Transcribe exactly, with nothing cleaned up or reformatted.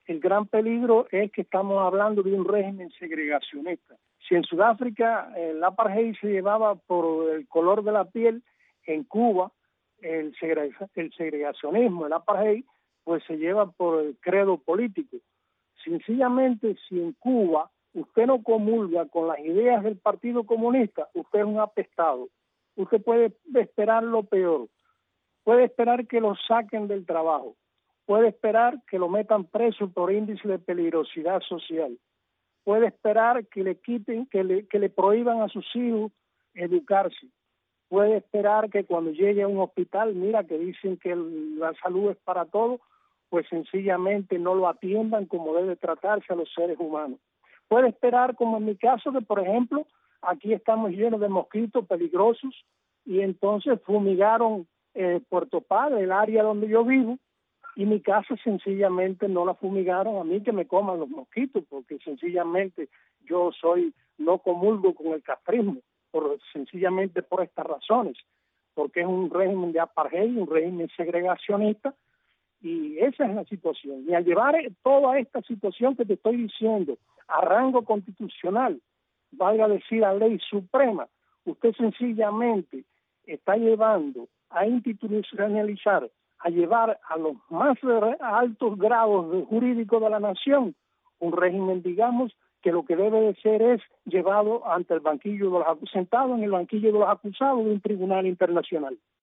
el gran peligro es que estamos hablando de un régimen segregacionista. Si en Sudáfrica el apartheid se llevaba por el color de la piel, en Cuba el, segrega, el segregacionismo, el apartheid, pues se lleva por el credo político. Sencillamente, si en Cuba usted no comulga con las ideas del Partido Comunista, usted es un apestado. Usted puede esperar lo peor. Puede esperar que lo saquen del trabajo. Puede esperar que lo metan preso por índice de peligrosidad social. Puede esperar que le quiten, que le, que le prohíban a sus hijos educarse. Puede esperar que cuando llegue a un hospital, mira que dicen que el, la salud es para todos, pues sencillamente no lo atiendan como debe tratarse a los seres humanos. Puede esperar, como en mi caso, que por ejemplo, aquí estamos llenos de mosquitos peligrosos y entonces fumigaron eh, Puerto Padre, el área donde yo vivo, y mi casa sencillamente no la fumigaron a mí que me coman los mosquitos, porque sencillamente yo soy, no comulgo con el castrismo, por, sencillamente por estas razones, porque es un régimen de apartheid, un régimen segregacionista, y esa es la situación. Y al llevar toda esta situación que te estoy diciendo a rango constitucional, valga decir a ley suprema, usted sencillamente está llevando a institucionalizar, a llevar a los más altos grados jurídicos de la nación un régimen, digamos, que lo que debe de ser es llevado ante el banquillo de los acusados, sentado en el banquillo de los acusados de un tribunal internacional.